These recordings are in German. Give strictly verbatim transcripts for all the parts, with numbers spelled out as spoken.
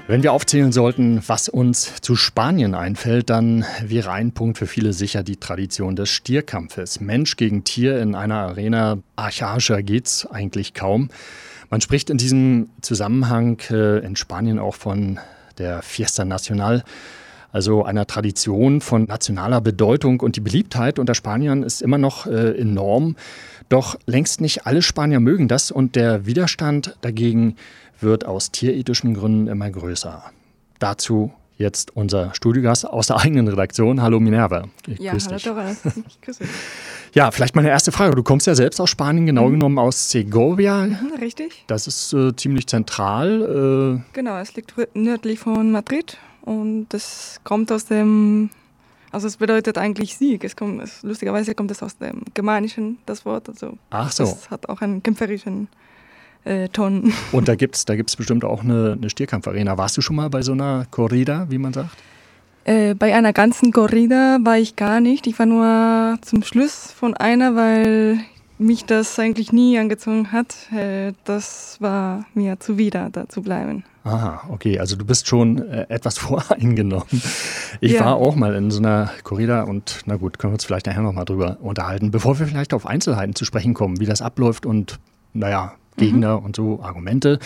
Wenn wir aufzählen sollten, was uns zu Spanien einfällt, dann wäre ein Punkt für viele sicher die Tradition des Stierkampfes. Mensch gegen Tier in einer Arena, archaischer geht's eigentlich kaum. Man spricht in diesem Zusammenhang äh, in Spanien auch von der Fiesta Nacional, also einer Tradition von nationaler Bedeutung. Und die Beliebtheit unter Spaniern ist immer noch äh, enorm. Doch längst nicht alle Spanier mögen das und der Widerstand dagegen wird aus tierethischen Gründen immer größer. Dazu jetzt unser Studiogast aus der eigenen Redaktion. Hallo Minerva. Ich ja, grüß hallo dich. Dora. Ich grüße dich. Ja, vielleicht meine erste Frage. Du kommst ja selbst aus Spanien, genau mhm. genommen aus Segovia. Mhm, richtig. Das ist äh, ziemlich zentral. Äh genau, es liegt nördlich von Madrid und das kommt aus dem, also es bedeutet eigentlich Sieg. Es kommt, es, lustigerweise kommt es aus dem Germanischen, das Wort. Also Ach so. Das hat auch einen kämpferischen Äh, Tonnen. Und da gibt es da gibt's bestimmt auch eine, eine Stierkampfarena. Warst du schon mal bei so einer Corrida, wie man sagt? Äh, bei einer ganzen Corrida war ich gar nicht. Ich war nur zum Schluss von einer, weil mich das eigentlich nie angezogen hat. Äh, das war mir zuwider, da zu bleiben. Aha, okay. Also du bist schon äh, etwas voreingenommen. Ich ja. war auch mal in so einer Corrida und na gut, können wir uns vielleicht nachher nochmal drüber unterhalten. Bevor wir vielleicht auf Einzelheiten zu sprechen kommen, wie das abläuft und naja, Gegner mhm. und so, Argumente.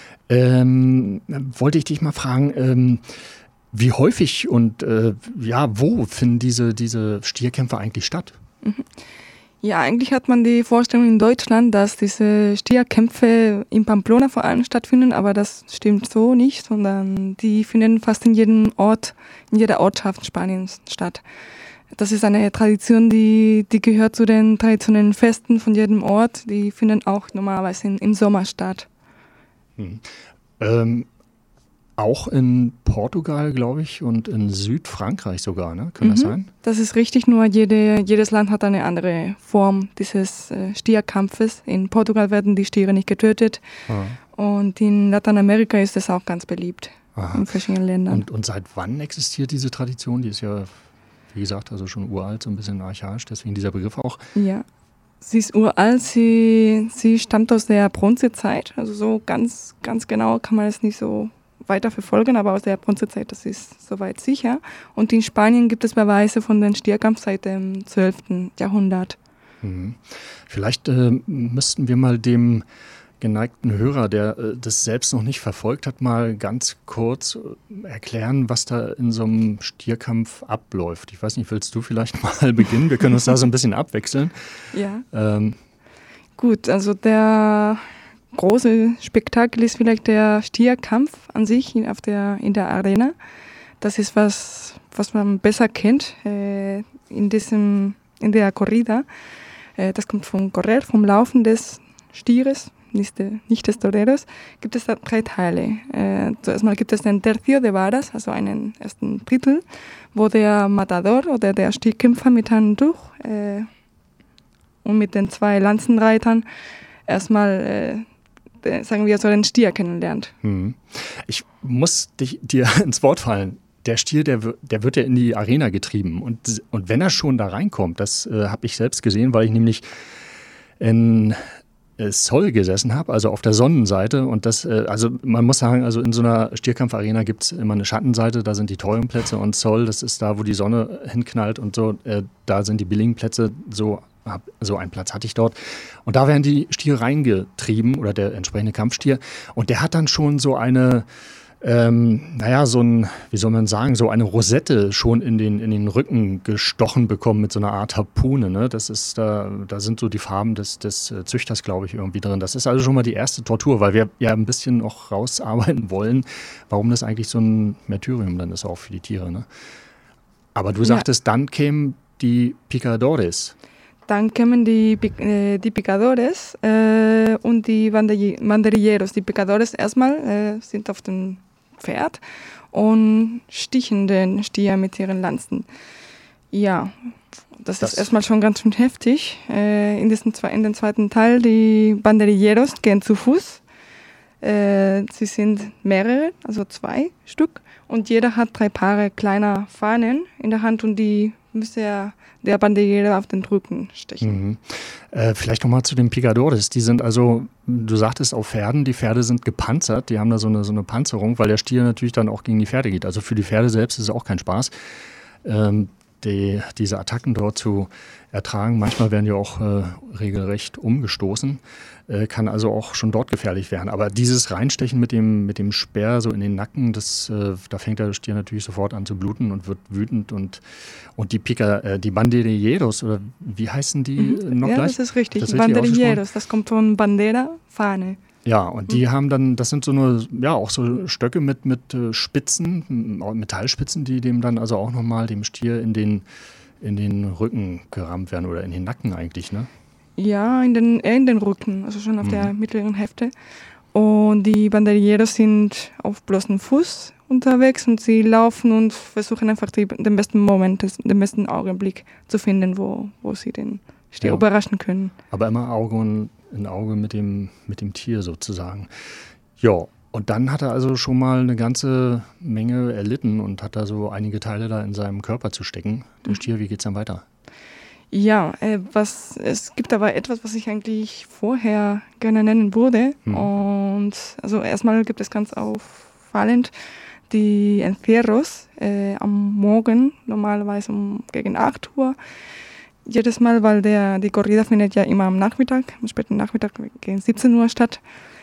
Ähm, wollte ich dich mal fragen, ähm, wie häufig und äh, ja, wo finden diese, diese Stierkämpfe eigentlich statt? Mhm. Ja, eigentlich hat man die Vorstellung in Deutschland, dass diese Stierkämpfe in Pamplona vor allem stattfinden, aber das stimmt so nicht, sondern die finden fast in jedem Ort, in jeder Ortschaft Spaniens statt. Das ist eine Tradition, die, die gehört zu den traditionellen Festen von jedem Ort. Die finden auch normalerweise in, im Sommer statt. Hm. Ähm, auch in Portugal, glaube ich, und in Südfrankreich sogar, ne? Kann mhm. das sein? Das ist richtig, nur jede, jedes Land hat eine andere Form dieses äh, Stierkampfes. In Portugal werden die Stiere nicht getötet ah. und in Lateinamerika ist es auch ganz beliebt. Aha. In verschiedenen Ländern. Und, und seit wann existiert diese Tradition? Die ist ja, wie gesagt, also schon uralt, so ein bisschen archaisch, deswegen dieser Begriff auch. Ja, sie ist uralt, sie, sie stammt aus der Bronzezeit, also so ganz, ganz genau kann man es nicht so weiter verfolgen, aber aus der Bronzezeit, das ist soweit sicher. Und in Spanien gibt es Beweise von den Stierkampf seit dem zwölften Jahrhundert. Mhm. Vielleicht äh, müssten wir mal dem geneigten Hörer, der äh, das selbst noch nicht verfolgt hat, mal ganz kurz äh, erklären, was da in so einem Stierkampf abläuft. Ich weiß nicht, willst du vielleicht mal beginnen? Wir können uns da so ein bisschen abwechseln. Ja. Ähm. Gut, also der große Spektakel ist vielleicht der Stierkampf an sich in, auf der, in der Arena. Das ist was, was man besser kennt äh, in, diesem, in der Corrida. Äh, das kommt vom Correr, vom Laufen des Stieres. Nicht, de, nicht des Toreros, gibt es da drei Teile. Äh, zuerst mal gibt es den Tercio de Varas, also einen ersten Drittel, wo der Matador oder der Stierkämpfer mit Handtuch äh, und mit den zwei Lanzenreitern erstmal, äh, sagen wir so, den Stier kennenlernt. Hm. Ich muss dich, dir ins Wort fallen. Der Stier, der, der wird ja in die Arena getrieben. Und, und wenn er schon da reinkommt, das äh, habe ich selbst gesehen, weil ich nämlich in Sol gesessen habe, also auf der Sonnenseite. Und das, also man muss sagen, also in so einer Stierkampfarena gibt es immer eine Schattenseite, da sind die teuren Plätze und Sol, das ist da, wo die Sonne hinknallt und so, äh, da sind die billigen Plätze, so, hab, so einen Platz hatte ich dort. Und da werden die Stiere reingetrieben oder der entsprechende Kampfstier und der hat dann schon so eine, ähm, naja, so ein, wie soll man sagen, so eine Rosette schon in den, in den Rücken gestochen bekommen mit so einer Art Harpune, ne? Das ist, da, da sind so die Farben des, des Züchters, glaube ich, irgendwie drin. Das ist also schon mal die erste Tortur, weil wir ja ein bisschen noch rausarbeiten wollen, warum das eigentlich so ein Martyrium dann ist auch für die Tiere, ne? Aber du sagtest, ja. Dann kämen die Picadores. Dann kämen die, äh, die Picadores äh, und die Banderilleros. Die Picadores erstmal äh, sind auf dem Pferd und stichen den Stier mit ihren Lanzen. Ja, das, das ist erstmal schon ganz schön heftig. Äh, in, diesem, in dem zweiten Teil, die Banderilleros gehen zu Fuß. Äh, sie sind mehrere, also zwei Stück. Und jeder hat drei Paare kleiner Fahnen in der Hand und die müsste er der Bandillero auf den Rücken stechen. Mhm. Äh, vielleicht nochmal zu den Picadores. Die sind also, du sagtest auf Pferden, die Pferde sind gepanzert, die haben da so eine, so eine Panzerung, weil der Stier natürlich dann auch gegen die Pferde geht. Also für die Pferde selbst ist es auch kein Spaß, ähm, die, diese Attacken dort zu ertragen. Manchmal werden die auch äh, regelrecht umgestoßen, äh, kann also auch schon dort gefährlich werden. Aber dieses Reinstechen mit dem, mit dem Speer so in den Nacken, das, äh, da fängt der Stier natürlich sofort an zu bluten und wird wütend. Und, und die Pica, äh, die Banderilleros, oder wie heißen die Mhm. noch ja, gleich? das ist richtig. Das richtig Banderilleros, das kommt von Bandera, Fahne. Ja, und die mhm. haben dann, das sind so eine, ja, auch so Stöcke mit, mit äh, Spitzen, Metallspitzen, die dem dann also auch nochmal dem Stier in den, in den Rücken gerammt werden oder in den Nacken eigentlich, ne? Ja, in den, eher in den Rücken, also schon auf Mhm. der mittleren Hälfte. Und die Banderilleros sind auf bloßem Fuß unterwegs und sie laufen und versuchen einfach die, den besten Moment, den besten Augenblick zu finden, wo, wo sie den Stier Ja. überraschen können. Aber immer Auge und ein Auge mit dem, mit dem Tier sozusagen. Ja, und dann hat er also schon mal eine ganze Menge erlitten und hat da so einige Teile da in seinem Körper zu stecken. Der Stier, wie geht's dann weiter? Ja, äh, was, es gibt aber etwas, was ich eigentlich vorher gerne nennen würde. Hm. Und also erstmal gibt es ganz auffallend die Encierros äh, am Morgen, normalerweise um gegen acht Uhr. Jedes Mal, weil der, die Corrida findet ja immer am Nachmittag, am späten Nachmittag gegen siebzehn Uhr statt.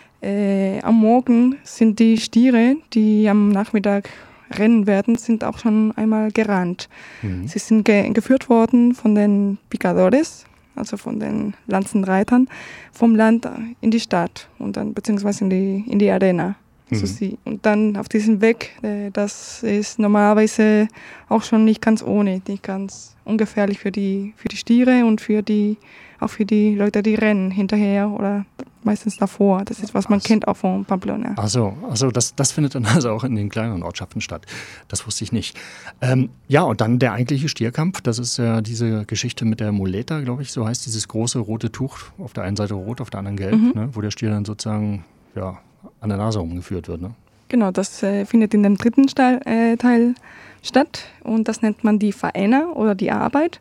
Äh, am Morgen sind die Stiere, die am Nachmittag rennen werden, sind auch schon einmal gerannt. Mhm. Sie sind ge- geführt worden von den Picadores, also von den Lanzenreitern, vom Land in die Stadt und dann beziehungsweise in die, in die Arena. Also Mhm. sie, und dann auf diesem Weg, äh, das ist normalerweise auch schon nicht ganz ohne, nicht ganz ungefährlich für die, für die Stiere und für die, auch für die Leute, die rennen hinterher oder meistens davor. Das ist, was man Ach so. kennt auch von Pamplona. Ach so, also das, das findet dann also auch in den kleineren Ortschaften statt. Das wusste ich nicht. Ähm, ja, und dann der eigentliche Stierkampf, das ist ja diese Geschichte mit der Muleta, glaube ich, so heißt dieses große rote Tuch, auf der einen Seite rot, auf der anderen gelb, Mhm. ne, wo der Stier dann sozusagen ja, an der Nase rumgeführt wird. Ne? Genau, das äh, findet in dem dritten Teil, äh, Teil statt und das nennt man die Faena oder die Arbeit.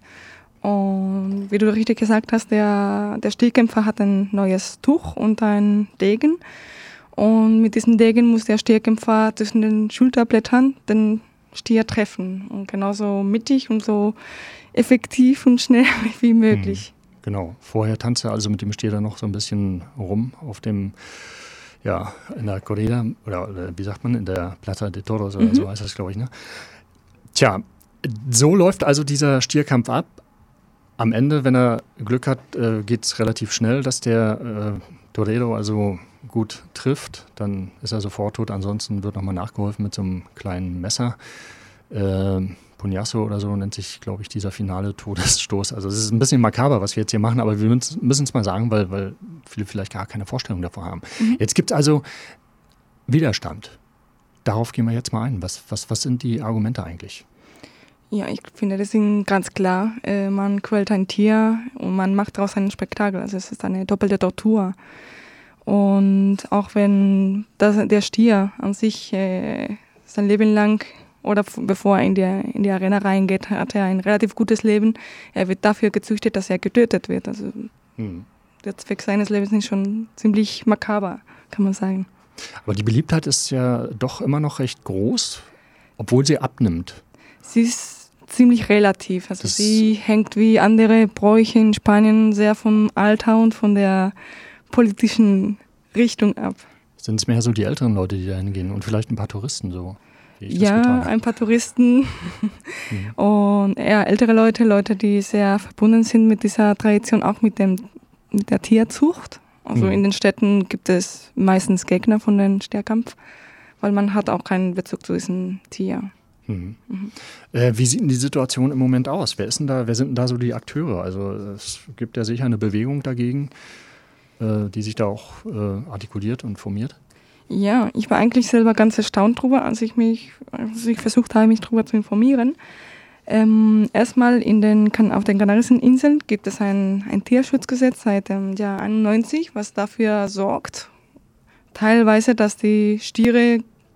Und wie du richtig gesagt hast, der, der Stierkämpfer hat ein neues Tuch und einen Degen. Und mit diesem Degen muss der Stierkämpfer zwischen den Schulterblättern den Stier treffen. Und genauso mittig und so effektiv und schnell wie möglich. Mhm, genau. Vorher tanzt er also mit dem Stier dann noch so ein bisschen rum auf dem, ja, in der Corrida, oder, oder wie sagt man, in der Plaza de Toros oder Mhm. so heißt das, glaube ich, ne? Tja, so läuft also dieser Stierkampf ab. Am Ende, wenn er Glück hat, äh, geht es relativ schnell, dass der äh, Torero also gut trifft. Dann ist er sofort tot. Ansonsten wird nochmal nachgeholfen mit so einem kleinen Messer. Äh, Puñazo oder so nennt sich, glaube ich, dieser finale Todesstoß. Also es ist ein bisschen makaber, was wir jetzt hier machen, aber wir müssen es mal sagen, weil, weil viele vielleicht gar keine Vorstellung davor haben. Mhm. Jetzt gibt es also Widerstand. Darauf gehen wir jetzt mal ein. Was, was, was sind die Argumente eigentlich? Ja, ich finde, das ist ganz klar. Äh, man quält ein Tier und man macht daraus ein Spektakel. Also es ist eine doppelte Tortur. Und auch wenn das, der Stier an sich äh, sein Leben lang oder f- bevor er in die, in die Arena reingeht, hat er ein relativ gutes Leben. Er wird dafür gezüchtet, dass er getötet wird. Also Hm. der Zweck seines Lebens ist schon ziemlich makaber, kann man sagen. Aber die Beliebtheit ist ja doch immer noch recht groß, obwohl sie abnimmt. Sie ist ziemlich relativ. Also Das- sie hängt wie andere Bräuche in Spanien sehr vom Alter und von der politischen Richtung ab. Sind es mehr so die älteren Leute, die da hingehen und vielleicht ein paar Touristen so? Wie ich das getan Ja, habe. ein paar Touristen Mhm. und eher ältere Leute, Leute, die sehr verbunden sind mit dieser Tradition, auch mit, dem, mit der Tierzucht. Also Mhm. in den Städten gibt es meistens Gegner von dem Stierkampf, weil man hat auch keinen Bezug zu diesem Tier. Mhm. Mhm. Äh, wie sieht denn die Situation im Moment aus? Wer ist denn da, wer sind denn da so die Akteure? Also es gibt ja sicher eine Bewegung dagegen, äh, die sich da auch äh, artikuliert und formiert. Ja, ich war eigentlich selber ganz erstaunt drüber, als ich mich, als ich versucht habe, mich darüber zu informieren. Ähm, erstmal in den, kan- auf den Kanarischen Inseln gibt es ein, ein Tierschutzgesetz seit dem Jahr einundneunzig, was dafür sorgt, teilweise, dass die Stiere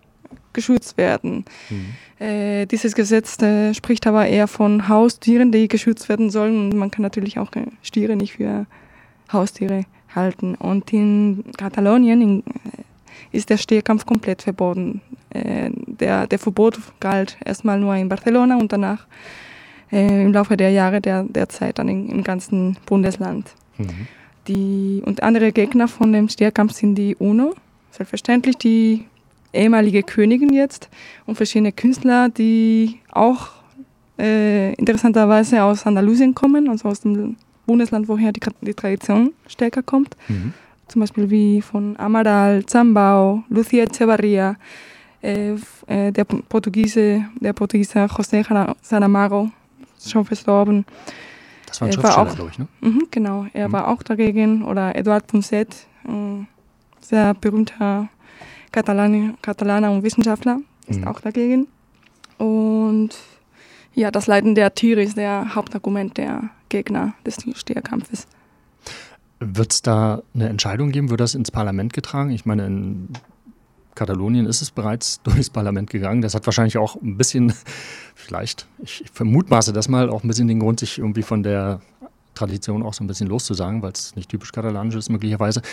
geschützt werden. Mhm. Äh, dieses Gesetz äh, spricht aber eher von Haustieren, die geschützt werden sollen. Und man kann natürlich auch äh, Stiere nicht für Haustiere halten. Und in Katalonien in, äh, ist der Stierkampf komplett verboten. Äh, der, der Verbot galt erstmal nur in Barcelona und danach äh, im Laufe der Jahre der, der Zeit dann in, im ganzen Bundesland. Mhm. Die, und andere Gegner von dem Stierkampf sind die UNO, selbstverständlich die ehemalige Königin jetzt und verschiedene Künstler, die auch äh, interessanterweise aus Andalusien kommen, also aus dem Bundesland, woher die, die Tradition stärker kommt. Mhm. Zum Beispiel wie von Amaral, Zambau, Lucia Echevarria, äh, äh, der Portugiese, der Portugieser José Saramago, schon verstorben. Das war ein Schriftsteller, glaube ich, ne? Mhm, genau, er mhm. war auch dagegen. Oder Eduard Punset, äh, sehr berühmter Katalan- Katalaner und Wissenschaftler, ist mhm. auch dagegen. Und ja, das Leiden der Tiere ist der Hauptargument der Gegner des Stierkampfes. Wird es da eine Entscheidung geben? Wird das ins Parlament getragen? Ich meine, in Katalonien ist es bereits durchs Parlament gegangen. Das hat wahrscheinlich auch ein bisschen, vielleicht, ich vermutmaße das mal, auch ein bisschen den Grund, sich irgendwie von der Tradition auch so ein bisschen loszusagen, weil es nicht typisch katalanisch ist möglicherweise.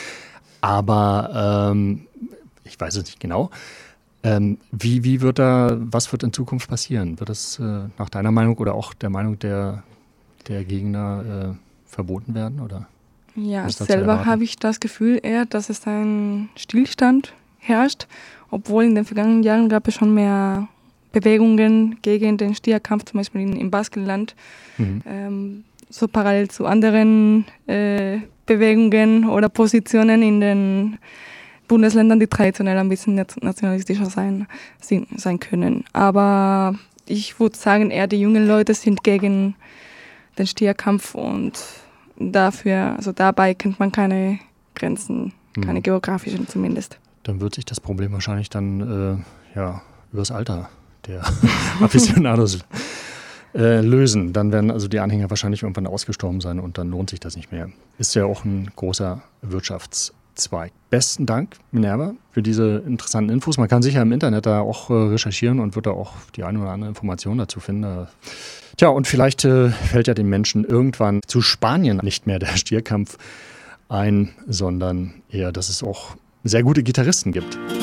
Aber ähm, ich weiß es nicht genau. Ähm, wie, wie wird da, was wird in Zukunft passieren? Wird das äh, nach deiner Meinung oder auch der Meinung der, der Gegner äh, verboten werden? Oder ja, selber habe ich das Gefühl eher, dass es ein Stillstand herrscht, obwohl in den vergangenen Jahren gab es schon mehr Bewegungen gegen den Stierkampf, zum Beispiel in, im Baskenland, mhm. ähm, so parallel zu anderen äh, Bewegungen oder Positionen in den Bundesländern, die traditionell ein bisschen nationalistischer sein, sein können. Aber ich würde sagen, eher die jungen Leute sind gegen den Stierkampf und dafür, also dabei kennt man keine Grenzen, mhm. keine geografischen zumindest. Dann wird sich das Problem wahrscheinlich dann äh, ja, übers Alter der Aficionados äh, lösen. Dann werden also die Anhänger wahrscheinlich irgendwann ausgestorben sein und dann lohnt sich das nicht mehr. Ist ja auch ein großer Wirtschaftszweig. Besten Dank, Minerva, für diese interessanten Infos. Man kann sicher im Internet da auch äh, recherchieren und wird da auch die eine oder andere Information dazu finden. Tja, und vielleicht äh, fällt ja den Menschen irgendwann zu Spanien nicht mehr der Stierkampf ein, sondern eher, dass es auch sehr gute Gitarristen gibt.